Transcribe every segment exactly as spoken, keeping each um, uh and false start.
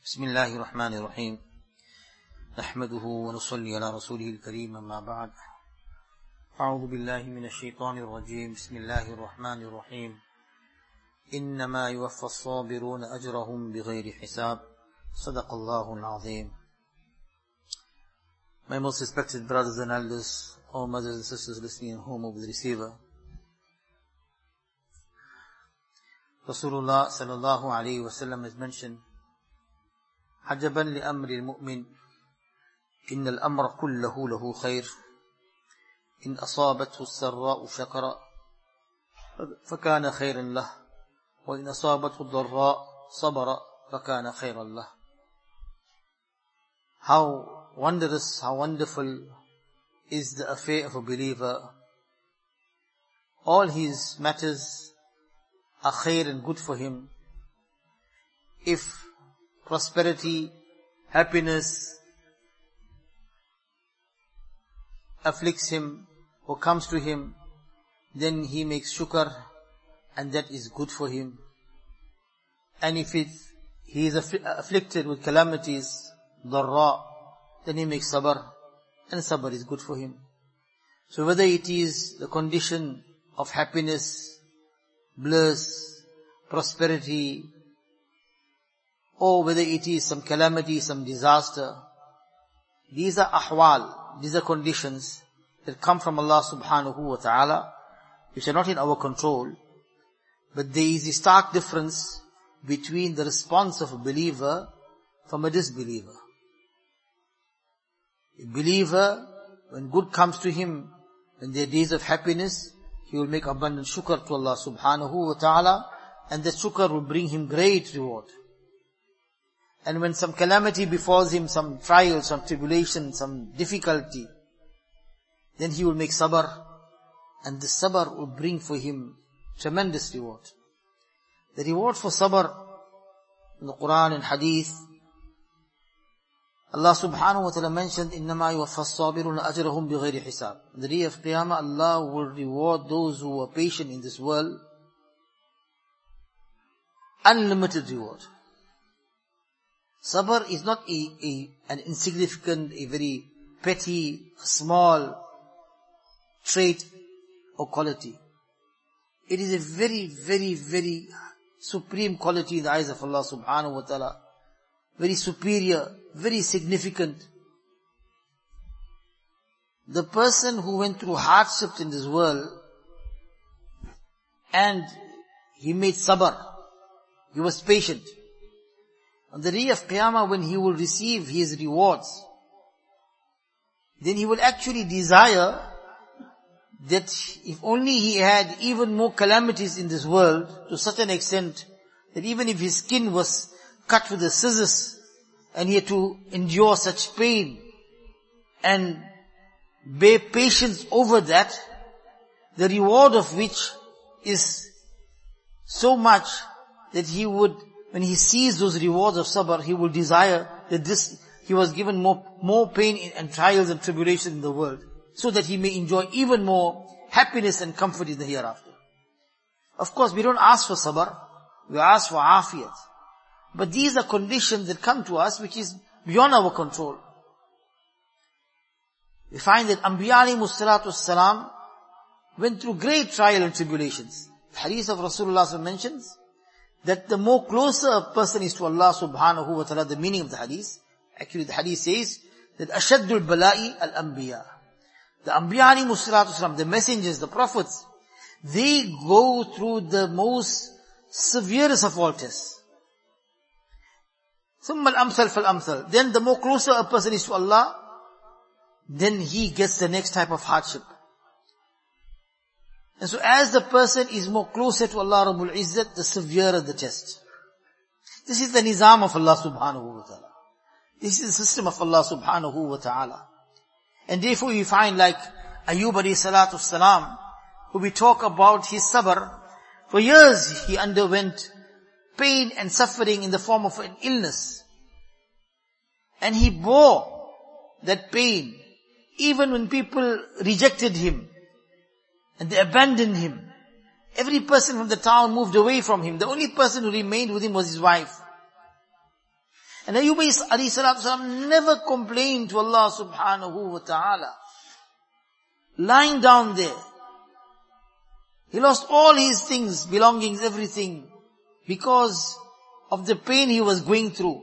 بسم الله الرحمن الرحيم نحمده ونصلي على رسوله الكريم أما بعد أعوذ بالله من الشيطان الرجيم بسم الله الرحمن الرحيم إنما يوفى الصابرون أجرهم بغير حساب صدق الله العظيم. My most respected brothers and elders, all mothers and sisters listening at home over the receiver, Rasulullah sallallahu alayhi wa sallam has mentioned, عجبا لأمر المؤمن إن الأمر كله له خير إن أصابته السراء شكر فكان خيرا له وإن أصابته الضراء صبر فكان خيرا له. How wondrous, how wonderful is the affair of a believer. All his matters are khair and good for him. If prosperity, happiness afflicts him or comes to him, then he makes shukr, and that is good for him. And if it, he is aff- afflicted with calamities, darra, then he makes sabr, and sabr is good for him. So whether it is the condition of happiness, bliss, prosperity, or whether it is some calamity, some disaster, these are ahwal, these are conditions that come from Allah subhanahu wa ta'ala, which are not in our control, but there is a stark difference between the response of a believer from a disbeliever. A believer, when good comes to him, when there are days of happiness, he will make abundant shukr to Allah subhanahu wa ta'ala, and that shukr will bring him great reward. And when some calamity befalls him, some trial, some tribulation, some difficulty, then he will make sabr, and the sabr will bring for him tremendous reward. The reward for sabr in the Quran and Hadith, Allah subhanahu wa ta'ala mentioned, إِنَّمَا يُوَفَّى الصَّابِرُونَ أَجْرَهُمْ بِغَيْرِ حِسَابٍ. On the day of Qiyamah, Allah will reward those who are patient in this world, unlimited reward. Sabr is not a, a, an insignificant, a very petty, small trait or quality. It is a very, very, very supreme quality in the eyes of Allah subhanahu wa ta'ala. Very superior, very significant. The person who went through hardships in this world and he made sabr, he was patient. On the day of Qiyamah, when he will receive his rewards, then he will actually desire that if only he had even more calamities in this world, to such an extent that even if his skin was cut with the scissors and he had to endure such pain and bear patience over that, the reward of which is so much that he would, when he sees those rewards of sabr, he will desire that this, he was given more, more pain and trials and tribulation in the world, so that he may enjoy even more happiness and comfort in the hereafter. Of course, we don't ask for sabr, we ask for afiyat. But these are conditions that come to us which is beyond our control. We find that Anbiya alayhimu salatu wassalam went through great trial and tribulations. The hadith of Rasulullah mentions that the more closer a person is to Allah subhanahu wa ta'ala, the meaning of the hadith, actually the hadith says that ashaddul bala'i al-anbiya. The Anbiya alayhimu salatu wassalam, the messengers, the prophets, they go through the most severest of all tests. ثُمَّ الْأَمْثَلْ فَالْأَمْثَلْ. Then the more closer a person is to Allah, then he gets the next type of hardship. And so as the person is more closer to Allah Rabbul Izzat, the severer the test. This is the nizam of Allah subhanahu wa ta'ala. This is the system of Allah subhanahu wa ta'ala. And therefore we find like Ayyub alayhi salatu salam, who we talk about his sabr, for years he underwent pain and suffering in the form of an illness. And he bore that pain, even when people rejected him, and they abandoned him. Every person from the town moved away from him. The only person who remained with him was his wife. And Ayyub alayhi salatu wasalam never complained to Allah subhanahu wa ta'ala. Lying down there. He lost all his things, belongings, everything, because of the pain he was going through.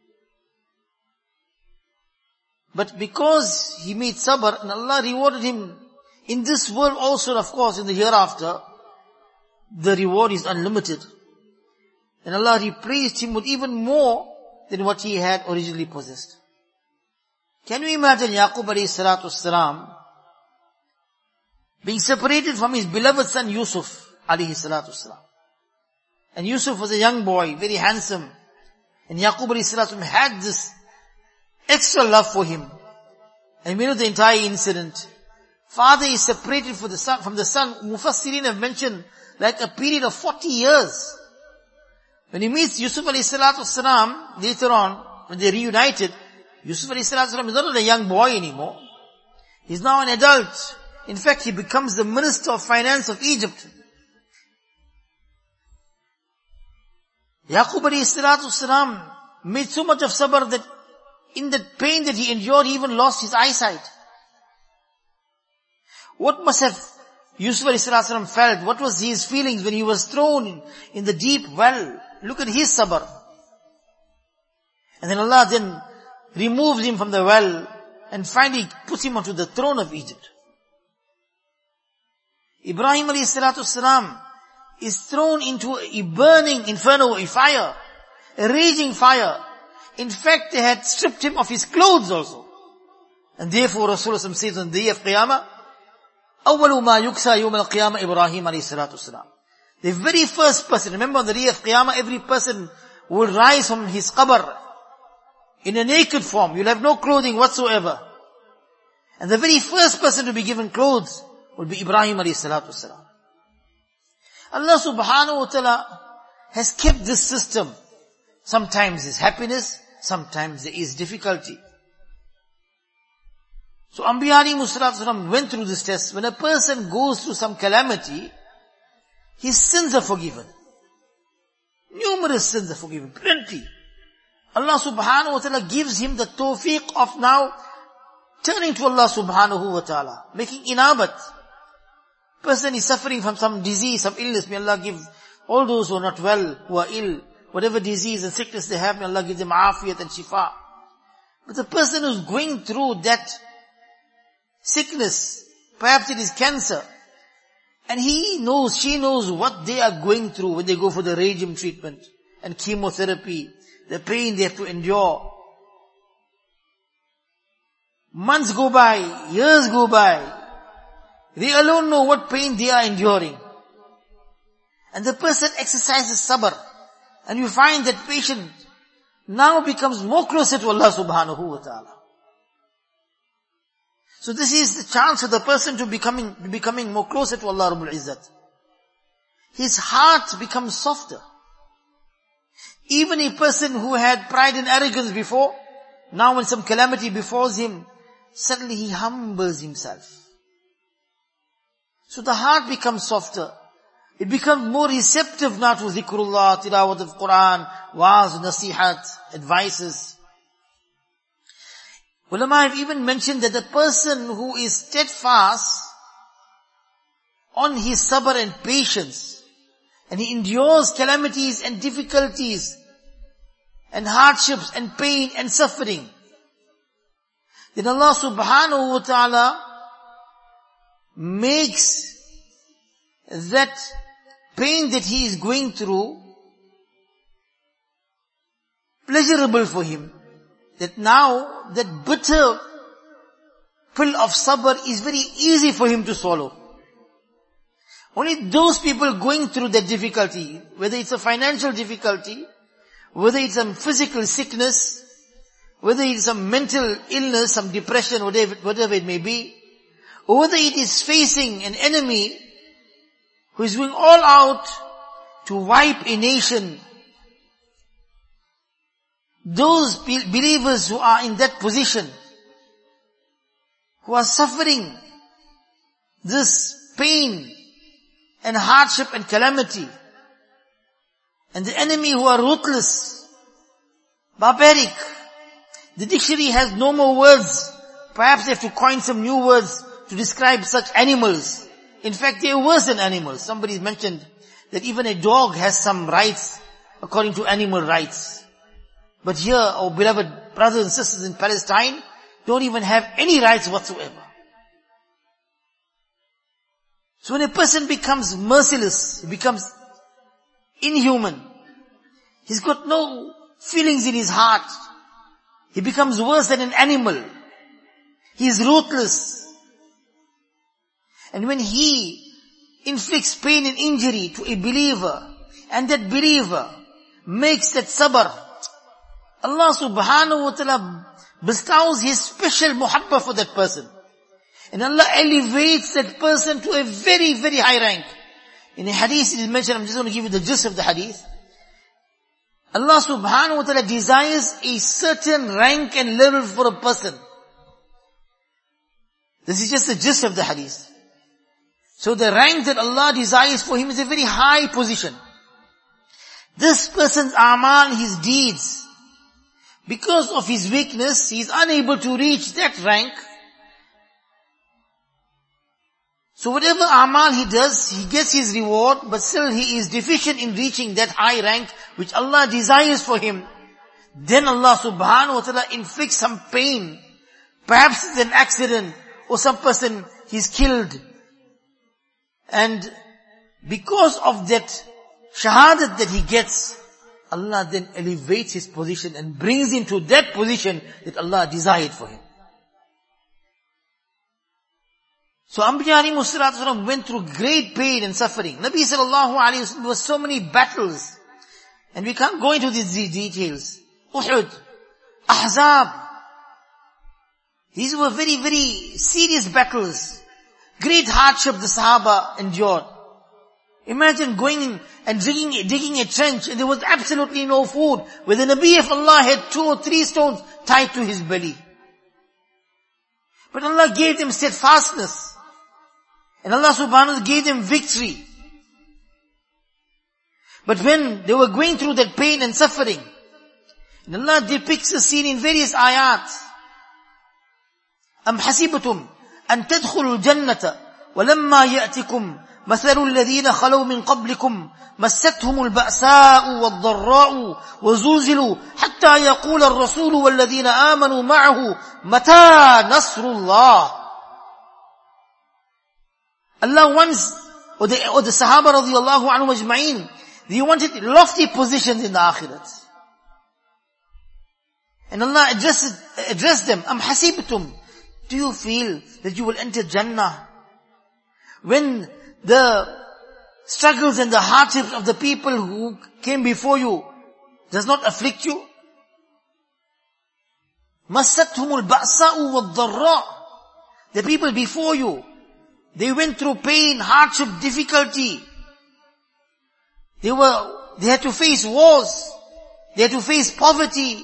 But because he made sabr, and Allah rewarded him in this world also, of course, in the hereafter, the reward is unlimited. And Allah replaced him with even more than what he had originally possessed. Can you imagine Yaqub alayhi salatu wasalam being separated from his beloved son Yusuf alayhi salatu wasalam? And Yusuf was a young boy, very handsome. And Yaqub alayhi salatu wasalam had this extra love for him. And we know the entire incident. Father is separated from the son, from the son. Mufassirin have mentioned like a period of forty years. When he meets Yusuf alayhi salatu wasalam, later on, when they reunited, Yusuf alayhi salatu wasalam is not a young boy anymore. He's now an adult. In fact, he becomes the minister of finance of Egypt. Yaqub alayhi salatu wasalam made so much of sabr that in the pain that he endured, he even lost his eyesight. What must have Yusuf alayhi salatu wasalam felt? What was his feelings when he was thrown in, in the deep well? Look at his sabr. And then Allah then removes him from the well and finally puts him onto the throne of Egypt. Ibrahim alayhi salatu wasalam is thrown into a burning inferno, a fire, a raging fire. In fact, they had stripped him of his clothes also. And therefore Rasulullah says on the day of Qiyamah, أَوَّلُ مَا يُكْسَى يَوْمَ الْقِيَامَةِ Ibrahim alayhi salatu wasalam. The very first person, remember on the day of Qiyamah, every person will rise from his qabr in a naked form. You'll have no clothing whatsoever. And the very first person to be given clothes will be Ibrahim alayhi salatu wasalam. Allah subhanahu wa ta'ala has kept this system. Sometimes there's happiness, sometimes there is difficulty. So Anbiya alayhi salatu wasalam went through this test. When a person goes through some calamity, his sins are forgiven. Numerous sins are forgiven, plenty. Allah subhanahu wa ta'ala gives him the tawfiq of now turning to Allah subhanahu wa ta'ala, making inabat. Person is suffering from some disease, some illness. May Allah give all those who are not well, who are ill, whatever disease and sickness they have, may Allah give them afiyat and shifa. But the person who's going through that sickness, perhaps it is cancer, and he knows, she knows what they are going through when they go for the radium treatment and chemotherapy, the pain they have to endure. Months go by, years go by. They alone know what pain they are enduring. And the person exercises sabr. And you find that patient now becomes more closer to Allah subhanahu wa ta'ala. So this is the chance for the person to becoming, becoming more closer to Allah Rabbul Izzat. His heart becomes softer. Even a person who had pride and arrogance before, now when some calamity befalls him, suddenly he humbles himself. So the heart becomes softer. It becomes more receptive now to dhikrullah, tilawat of Quran, wa'az, nasihat, advices. Ulama have even mentioned that the person who is steadfast on his sabr and patience, and he endures calamities and difficulties, and hardships and pain and suffering, then Allah subhanahu wa ta'ala makes that pain that he is going through pleasurable for him. That now, that bitter pill of sabr is very easy for him to swallow. Only those people going through that difficulty, whether it's a financial difficulty, whether it's some physical sickness, whether it's some mental illness, some depression, whatever, whatever it may be, or whether it is facing an enemy who is going all out to wipe a nation, those believers who are in that position, who are suffering this pain and hardship and calamity, and the enemy who are ruthless, barbaric. The dictionary has no more words. Perhaps they have to coin some new words to describe such animals. In fact, they are worse than animals. Somebody mentioned that even a dog has some rights according to animal rights. But here, our beloved brothers and sisters in Palestine don't even have any rights whatsoever. So when a person becomes merciless, he becomes inhuman, he's got no feelings in his heart, he becomes worse than an animal. He is ruthless. And when he inflicts pain and injury to a believer, and that believer makes that sabr, Allah subhanahu wa ta'ala bestows His special muhabba for that person. And Allah elevates that person to a very, very high rank. In a hadith it is mentioned, I'm just going to give you the gist of the hadith. Allah subhanahu wa ta'ala desires a certain rank and level for a person. This is just the gist of the hadith. So the rank that Allah desires for him is a very high position. This person's a'mal, his deeds, because of his weakness, he is unable to reach that rank. So whatever a'mal he does, he gets his reward, but still he is deficient in reaching that high rank which Allah desires for him. Then Allah subhanahu wa ta'ala inflicts some pain. Perhaps it's an accident, or some person he's killed. And because of that shahadat that he gets, Allah then elevates his position and brings him to that position that Allah desired for him. So Anbiya alayhimu salatu wasalam went through great pain and suffering. Nabi sallallahu alayhi wa sallam, there were so many battles. And we can't go into these details. Uhud, Ahzab. These were very, very serious battles. Great hardship the Sahaba endured. Imagine going in and digging, digging a trench and there was absolutely no food, where the Nabi of Allah had two or three stones tied to his belly. But Allah gave them steadfastness. And Allah subhanahu wa ta'ala gave them victory. But when they were going through that pain and suffering, and Allah depicts the scene in various ayat. أَمْ حَسِبْتُمْ أَن تَدْخُلُوا الْجَنَّةَ وَلَمَّا يَأْتِكُمْ مَثَلُ الَّذِينَ خَلَوْا مِنْ قَبْلِكُمْ مَسَّتْهُمُ الْبَأْسَاءُ وَالضَّرَّاءُ وَزُلْزِلُوا حَتَّى يَقُولَ الرَّسُولُ وَالَّذِينَ آمَنُوا مَعَهُ مَتَى نَصْرُ اللَّهِ. Allah wants, or the, or the Sahaba radiyallahu anhu ajma'in, they wanted lofty positions in the akhirat. And Allah addressed, addressed them, أَمْ حَسِبْتُمْ, do you feel that you will enter Jannah when the struggles and the hardships of the people who came before you does not afflict you? مَسَّتْهُمُ الْبَأْسَاءُ وَالضَّرَّاءُ. The people before you, they went through pain, hardship, difficulty. They were, they had to face wars. They had to face poverty.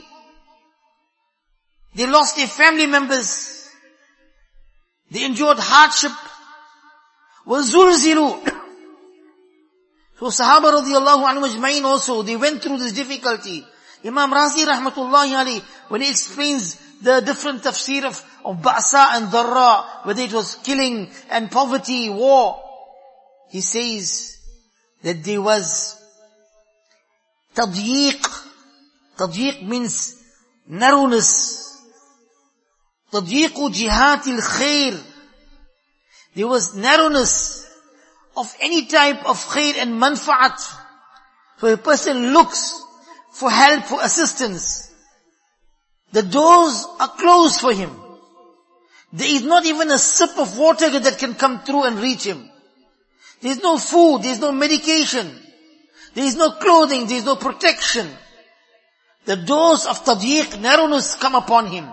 They lost their family members. They endured hardship. وَزُلْزِلُوا. So Sahaba radiyallahu anhu ajma'in also, they went through this difficulty. Imam Razi rahmatullahi alayhi, when he explains the different tafsir of, of Ba'sa and Dharra, whether it was killing and poverty, war, he says that there was tadyiq. Tadyiq means narrowness. Tadyiqu jihatil khair. There was narrowness of any type of khair and manfa'at. So a person looks for help, for assistance. The doors are closed for him. There is not even a sip of water that can come through and reach him. There is no food, there is no medication, there is no clothing, there is no protection. The doors of tadyiq, narrowness, come upon him.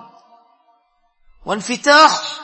وانفتاح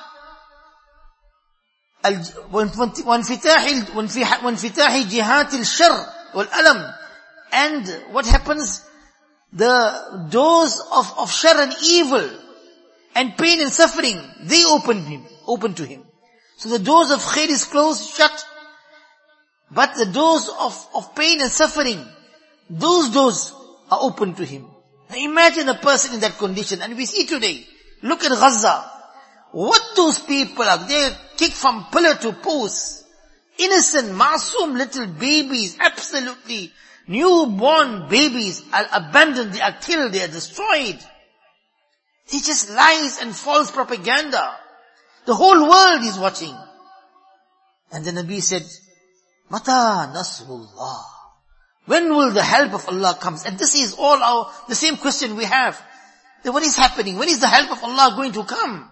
وانفتاح وانفتاح جهات الشر والألم. And what happens? The doors of, of shar and evil and pain and suffering, they open him, open to him. So the doors of khair is closed, shut. But the doors of, of pain and suffering, those doors are open to him. Now imagine a person in that condition, and we see today, look at Gaza. What those people are, they're kicked from pillar to post. Innocent, masoom little babies, absolutely newborn babies are abandoned, they are killed, they are destroyed. It's just lies and false propaganda. The whole world is watching. And the Nabi said, Mata Nasrullah. When will the help of Allah come? And this is all our, the same question we have. Then what is happening? When is the help of Allah going to come?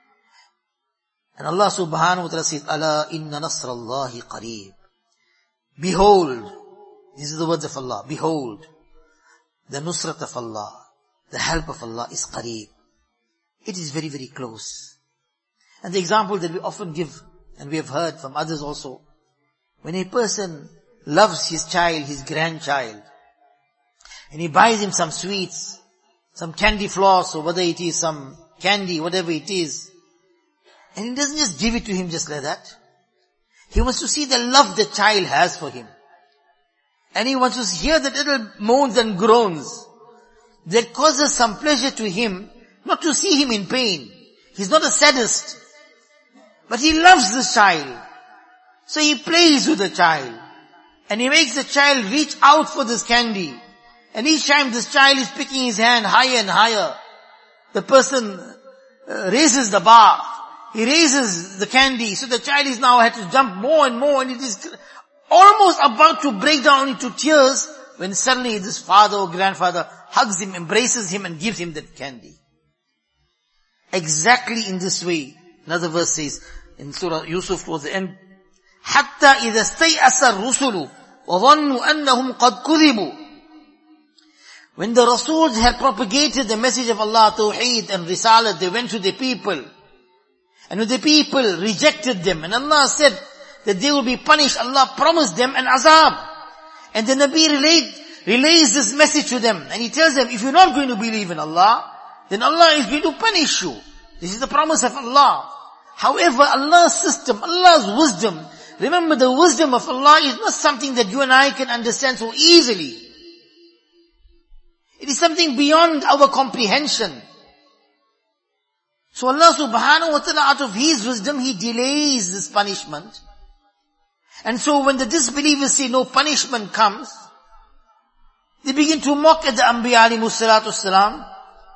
And Allah subhanahu wa ta'ala says, Ala inna nasrallahi qareeb. Behold, these are the words of Allah, behold, the nusrat of Allah, the help of Allah is qareeb. It is very, very close. And the example that we often give, and we have heard from others also, when a person loves his child, his grandchild, and he buys him some sweets, some candy floss, or whether it is some candy, whatever it is, and he doesn't just give it to him just like that. He wants to see the love the child has for him. And he wants to hear the little moans and groans that causes some pleasure to him, not to see him in pain. He's not a sadist, but he loves the child. So he plays with the child. And he makes the child reach out for this candy. And each time this child is picking his hand higher and higher, the person uh, raises the bar. He raises the candy, so the child is now had to jump more and more, and it is almost about to break down into tears when suddenly this father or grandfather hugs him, embraces him, and gives him that candy. Exactly in this way, another verse says in Surah Yusuf towards the end, حَتَّى إِذَا اسْتَيْأَسَ الرُّسُلُ وَظَنُّوا أَنَّهُمْ قَدْ كُذِبُوا. When the Rasuls had propagated the message of Allah, Tawheed and Risalat, they went to the people. And when the people rejected them, and Allah said that they will be punished, Allah promised them an azab. And the Nabi relayed, relays this message to them, and he tells them, if you're not going to believe in Allah, then Allah is going to punish you. This is the promise of Allah. However, Allah's system, Allah's wisdom, remember the wisdom of Allah is not something that you and I can understand so easily. It is something beyond our comprehension. So Allah subhanahu wa ta'ala, out of His wisdom, He delays this punishment. And so when the disbelievers say no punishment comes, they begin to mock at the Anbiya alayhimu salatu salam,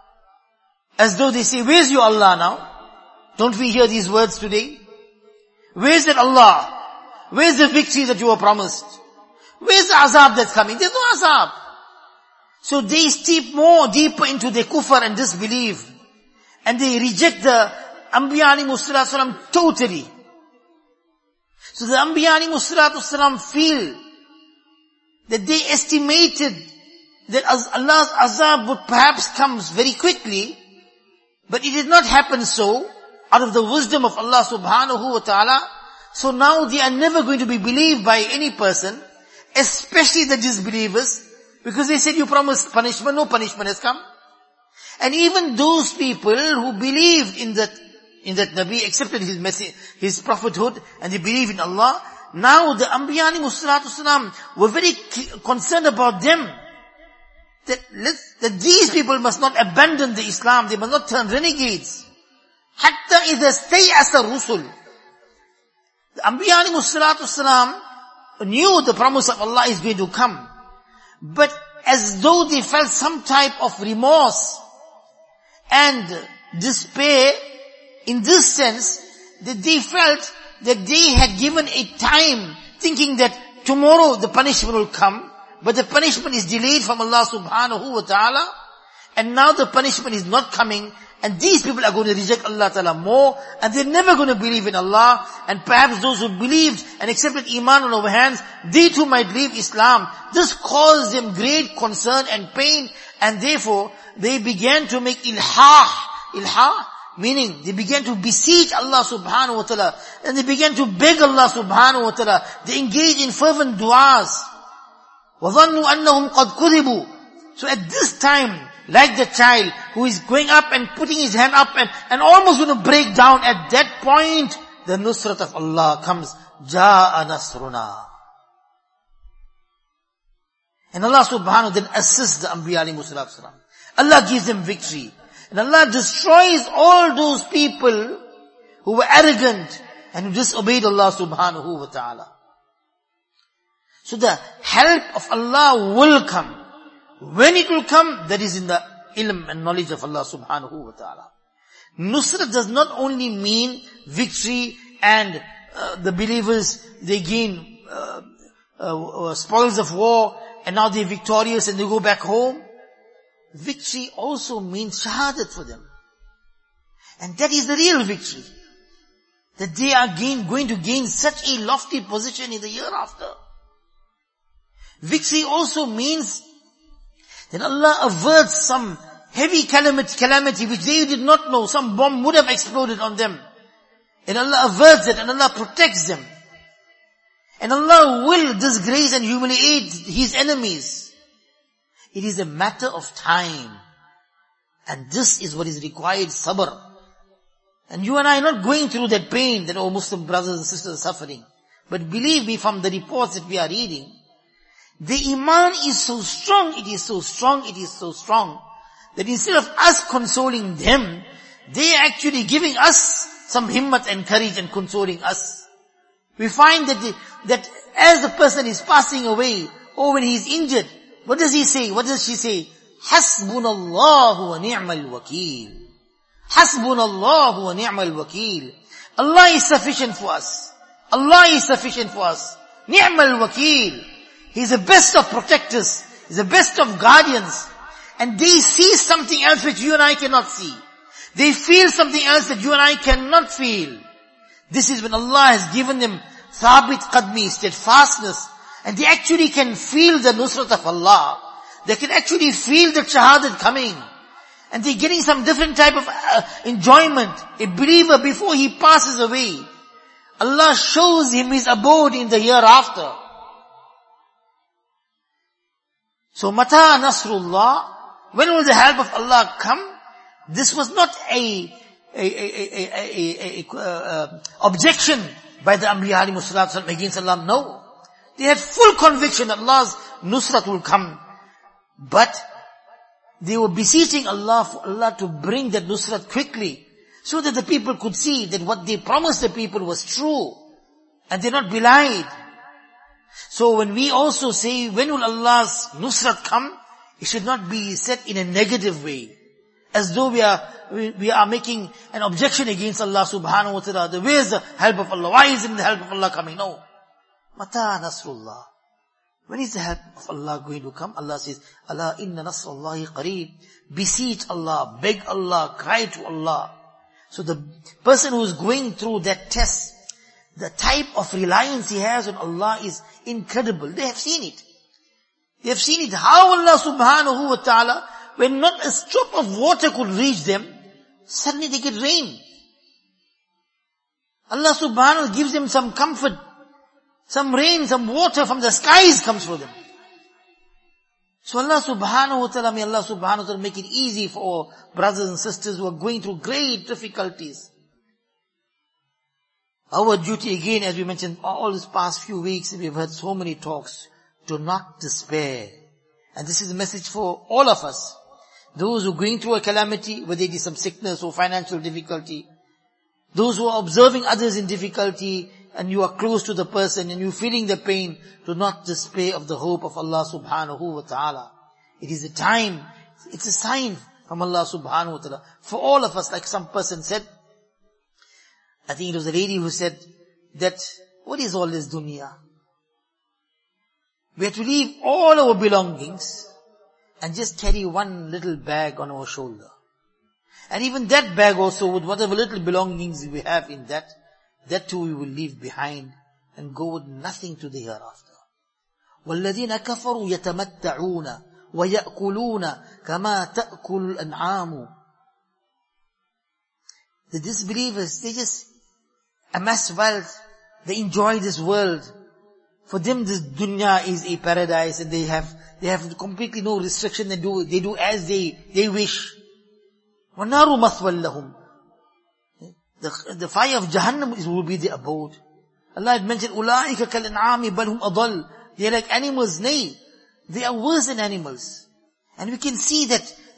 as though they say, where's your Allah now? Don't we hear these words today? Where's that Allah? Where's the victory that you were promised? Where's the azab that's coming? There's no azab. So they steep more deeper into their kufr and disbelief. And they reject the Anbiya alayhimu salatu salam totally. So the Anbiya alayhimu salatu salam feel that they estimated that Allah's azab would perhaps come very quickly, but it did not happen so, out of the wisdom of Allah subhanahu wa ta'ala. So now they are never going to be believed by any person, especially the disbelievers, because they said you promised punishment, no punishment has come. And even those people who believed in that, in that Nabi, accepted his message, his prophethood, and they believe in Allah, now the Anbiya alayhimu salatu salam were very concerned about them. That, that these people must not abandon the Islam, they must not turn renegades. Hatta idha stay'asa rusul. The Anbiya alayhimu salatu salam knew the promise of Allah is going to come. But as though they felt some type of remorse and despair, in this sense, that they felt that they had given a time, thinking that tomorrow the punishment will come, but the punishment is delayed from Allah subhanahu wa ta'ala, and now the punishment is not coming, and these people are going to reject Allah ta'ala more, and they're never going to believe in Allah, and perhaps those who believed and accepted Iman on our hands, they too might leave Islam. This caused them great concern and pain, and therefore they began to make ilhah, ilhah, meaning they began to beseech Allah subhanahu wa ta'ala, and they began to beg Allah subhanahu wa ta'ala. They engaged in fervent du'as. وَظَنُّوا أَنَّهُمْ قَدْ كُذِبُوا. So at this time, like the child who is going up and putting his hand up and, and almost going to break down, at that point, the nusrat of Allah comes. جَاءَ نَصْرُنَا. And Allah subhanahu wa ta'ala then assists the Anbiya alayhimu salatu salam. Allah gives them victory. And Allah destroys all those people who were arrogant and who disobeyed Allah subhanahu wa ta'ala. So the help of Allah will come. When it will come, that is in the ilm and knowledge of Allah subhanahu wa ta'ala. Nusrat does not only mean victory and uh, the believers, they gain uh, uh, uh, spoils of war and now they're victorious and they go back home. Victory also means shahadat for them. And that is the real victory. That they are gain, going to gain such a lofty position in the hereafter. Victory also means that Allah averts some heavy calamity, calamity which they did not know. Some bomb would have exploded on them. And Allah averts it and Allah protects them. And Allah will disgrace and humiliate His enemies. It is a matter of time. And this is what is required, sabr. And you and I are not going through that pain that our Muslim brothers and sisters are suffering. But believe me, from the reports that we are reading, the iman is so strong, it is so strong, it is so strong, that instead of us consoling them, they are actually giving us some himmat and courage and consoling us. We find that the, that as the person is passing away, or when he is injured, what does he say? What does she say? Hasbunallahu wa ni'mal wakeel. Hasbunallahu wa ni'mal wakeel. Allah is sufficient for us. Allah is sufficient for us. Ni'mal wakeel. He is the best of protectors. He is the best of guardians. And they see something else which you and I cannot see. They feel something else that you and I cannot feel. This is when Allah has given them thabit qadmi, steadfastness. And they actually can feel the nusrat of Allah. They can actually feel the shahadat coming. And they're getting some different type of uh, enjoyment. A believer, before he passes away, Allah shows him his abode in the hereafter. So, mata nasrullah, when will the help of Allah come? This was not a, a, a, a, a, a, a uh, objection by the Anbiya alayhimu salatu wasalam against Allah. No. They had full conviction that Allah's nusrat will come. But they were beseeching Allah for Allah to bring that nusrat quickly, so that the people could see that what they promised the people was true, and they're not belied. So when we also say, when will Allah's nusrat come? It should not be said in a negative way, as though we are we, we are making an objection against Allah subhanahu wa ta'ala. Where is the help of Allah? Why isn't the help of Allah coming? No. Mata nasrullah. When is the help of Allah going to come? Allah says, Allah inna nasrullahi qareeb. Beseech Allah, beg Allah, cry to Allah. So the person who is going through that test, the type of reliance he has on Allah is incredible. They have seen it. They have seen it. How Allah subhanahu wa ta'ala, when not a drop of water could reach them, suddenly they get rain. Allah subhanahu wa ta'ala gives them some comfort. Some rain, some water from the skies comes for them. So Allah subhanahu wa ta'ala, may Allah subhanahu wa ta'ala make it easy for our brothers and sisters who are going through great difficulties. Our duty again, as we mentioned, all these past few weeks, we've heard so many talks. Do not despair. And this is a message for all of us. Those who are going through a calamity, whether it is some sickness or financial difficulty. Those who are observing others in difficulty, and you are close to the person and you're feeling the pain, do not despair of the hope of Allah subhanahu wa ta'ala. It is a time, it's a sign from Allah subhanahu wa ta'ala. For all of us, like some person said, I think it was a lady who said that, what is all this dunya? We have to leave all our belongings and just carry one little bag on our shoulder. And even that bag also, with whatever little belongings we have in that, that too we will leave behind and go with nothing to the hereafter. وَالَّذِينَ كَفَرُوا يَتَمَتَّعُونَ وَيَأْكُلُونَ كَمَا تَأْكُلُ الْأَنْعَامُ. The disbelievers, they just amass wealth, they enjoy this world. For them this dunya is a paradise and they have, they have completely no restriction, they do, they do as they, they wish. وَالنَّارُ مَثْوًى لَهُمْ. The, the fire of Jahannam is, will be the abode. Allah had mentioned, أُولَٰئِكَ كَالْأَنْعَامِ بَلْ هُمْ أَضَلُّ. They are like animals, nay, they are worse than animals. And we can see that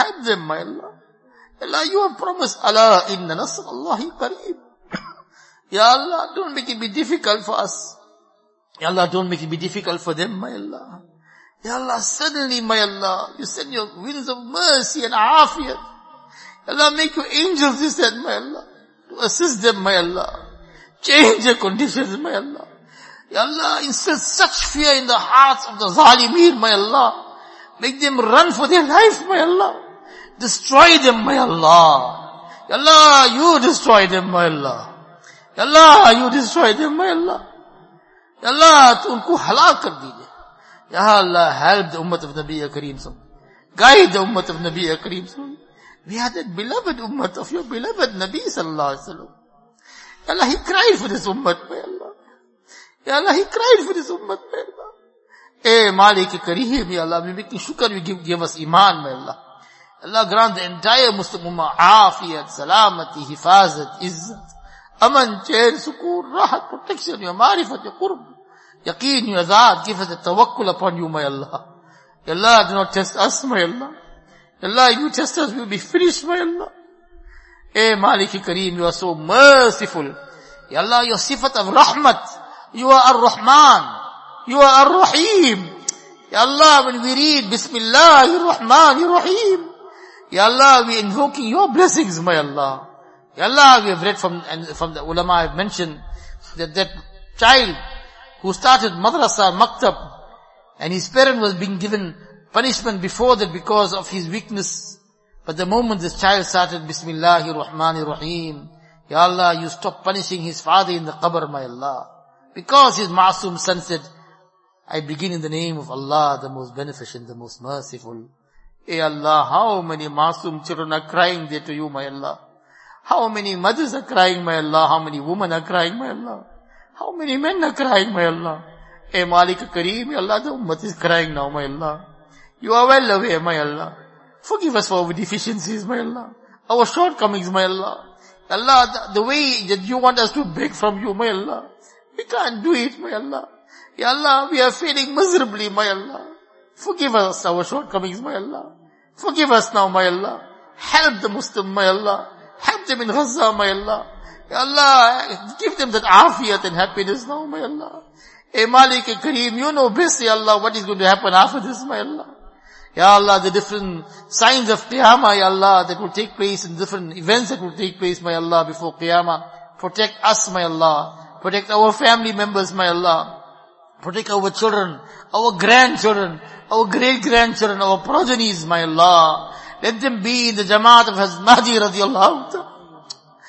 Help them, my Allah. Allah, you have promised, Allah, inna nasrallahi qareeb. Ya Allah, don't make it be difficult for us. Ya Allah, don't make it be difficult for them, my Allah. Ya Allah, suddenly, my Allah, you send your winds of mercy and afiyat. Ya Allah, make your angels descend, my Allah, to assist them, my Allah. Change their conditions, my Allah. Ya Allah, instill such fear in the hearts of the zalimeen, my Allah. Make them run for their life, my Allah. Destroy them, my Allah. Ya Allah, you destroy them, my Allah. Ya Allah, you destroy them, my Allah. Ya Allah, tu unko halak kar dijiye. Ya Allah, help the ummah of Nabi Kareem sallallahu alaihi wasallam. Guide the ummah of Nabi Kareem sallallahu alaihi wasallam. We are that beloved ummah of your beloved Nabi sallallahu alaihi wasallam. Ya Allah, he cried for this ummah, my Allah. Ya Allah, he cried for this ummah, my Allah. Eh, Malik Kareem, Ya Allah, we make you shukr, we give, give us iman, my Allah. Allah grant the entire Muslim ummah afiyat, salamati, hifazat, izzat, aman, chain, sukoon, rahat, protection, your marifat, your qurb, yaqeen, your azad. Give us the tawakkul upon you, my Allah. Ya Allah, do not test us, my Allah. Ya Allah, if you test us, we will be finished, my Allah. Eh, Malik Kareem, you are so merciful. Ya Allah, your sifat of rahmat. You are Ar-Rahman. You are Ar-Rahim. Ya Allah, when we read Bismillah, Ar-Rahman, Ar-Rahim. Ya Allah, we invoking your blessings, my Allah. Ya Allah, we have read from, and from the ulama I have mentioned, that that child who started madrasa, maktab, and his parent was being given punishment before that because of his weakness. But the moment this child started Bismillahir Rahmanir Rahim, Ya Allah, you stop punishing his father in the qabr, my Allah. Because his Ma'asum son said, I begin in the name of Allah, the most beneficent, the most merciful. Eh Allah, how many Ma'asum children are crying there to you, my Allah. How many mothers are crying, my Allah. How many women are crying, my Allah. How many men are crying, my Allah. Eh Malik Kareem, Ya Allah, the ummah is crying now, my Allah. You are well aware, my Allah. Forgive us for our deficiencies, my Allah. Our shortcomings, my Allah. Allah, the, the way that you want us to beg from you, my Allah. We can't do it, my Allah. Ya Allah, we are failing miserably, my Allah. Forgive us our shortcomings, my Allah. Forgive us now, my Allah. Help the Muslim, my Allah. Help them in Gaza, my Allah. Ya Allah, give them that afiyat and happiness now, my Allah. Eh Malik Kareem, you know best, Ya Allah, what is going to happen after this, my Allah. Ya Allah, the different signs of Qiyamah, Ya Allah, that will take place in different events that will take place, my Allah, before Qiyamah. Protect us, my Allah. Protect our family members, my Allah. Protect our children, our grandchildren, our great-grandchildren, our progenies, my Allah. Let them be in the Jamaat of Hazrat Mahdi radiallahu ta'ala.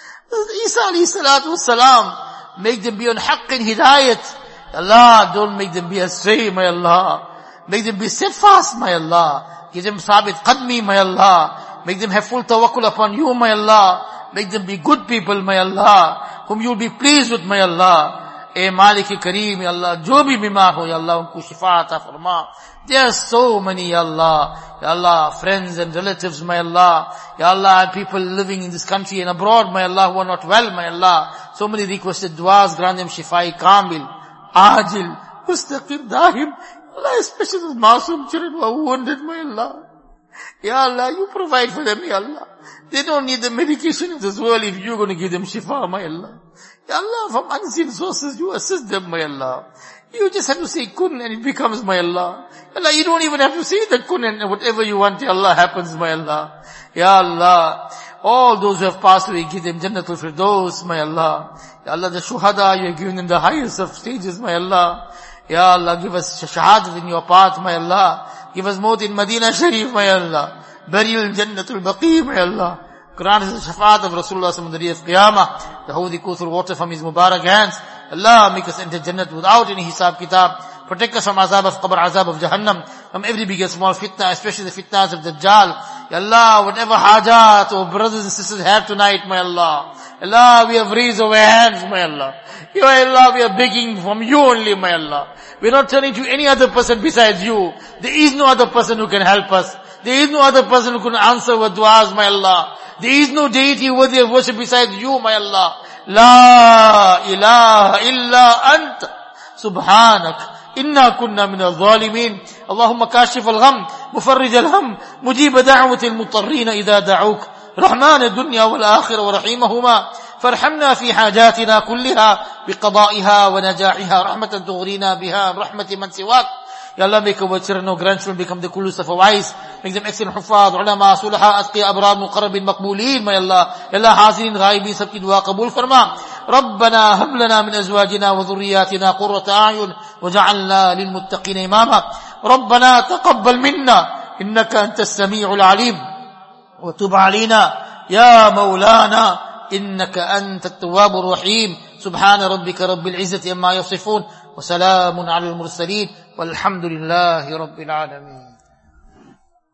Isa alayhi salatu wassalam. Make them be on haqq and hidayat. Allah, don't make them be astray, my Allah. Make them be steadfast, my Allah. Give them sabit qadmi, my Allah. Make them have full tawakkul upon you, my Allah. Make them be good people, my Allah, whom you will be pleased with, my Allah. Eh Malik Kareem, Ya Allah, jo bhi bimar ho, Ya Allah, unko shifa ata farma. There are so many, Ya Allah, Ya Allah, friends and relatives, my Allah, Ya Allah, and people living in this country and abroad, my Allah, who are not well, my Allah. So many requested du'as, grant them shifai kamil, ajil, mustaqim, dahim. Allah, especially those Masoom children who are wounded, my Allah. Ya Allah, you provide for them, Ya Allah. They don't need the medication of this world if you're going to give them shifa, my Allah. Ya Allah, from unseen sources, you assist them, my Allah. You just have to say kun and it becomes, my Allah. Ya Allah, you don't even have to say the kun and whatever you want, Ya Allah, happens, my Allah. Ya Allah, all those who have passed away, give them Jannatul Firdaus, my Allah. Ya Allah, the shuhada, you have given them the highest of stages, my Allah. Ya Allah, give us shahadat in your path, my Allah. Give us maut in Medina Sharif, my Allah. Burial in Jannatul Baqi, my Allah. Grant us the shafaat of Rasulullah sallallahu alaihi wasallam on the day of Qiyamah. The holy Kuthur water from his Mubarak hands. Allah, make us enter Jannat without any hisab kitab. Protect us from azab of qabr, azab of Jahannam. From every big and small fitna, especially the fitnas of Dajjal. Ya Allah, whatever hajat our brothers and sisters have tonight, my Allah. Allah, we have raised our hands, my Allah. Ya Allah, we are begging from you only, my Allah. We are not turning to any other person besides you. There is no other person who can help us. There is no other person who can answer our du'as, my Allah. There is no deity worthy of worship besides you, my Allah. La ilaha illa anta. Subhanak. إنا كنا من الظالمين اللهم كاشف الغم مفرج الهم مجيب دعوة المضطرين إذا دعوك رحمن الدنيا والآخرة ورحيمهما فارحمنا في حاجاتنا كلها بقضائها ونجاحها رحمة تغرينا بها رحمة من سواك. Ya Allah, make our children or grandchildren become the coolest of our wise. Make them excellent huffaz, ulama, sulaha, atqiya, abrar, muqarrabin, maqboolin, my Allah. Ya Allah, hazirin, ghaibin, sabki dua qabul farma. ربنا هب لنا من أزواجنا وذرياتنا قرة أعين وجعلنا للمتقين إماما. ربنا تقبل منا إنك أنت السميع العليم وتب علينا يا مولانا إنك أنت التواب الرحيم. سبحان ربك رب العزة عما يصفون وسلام على المرسلين والحمد لله رب العالمين.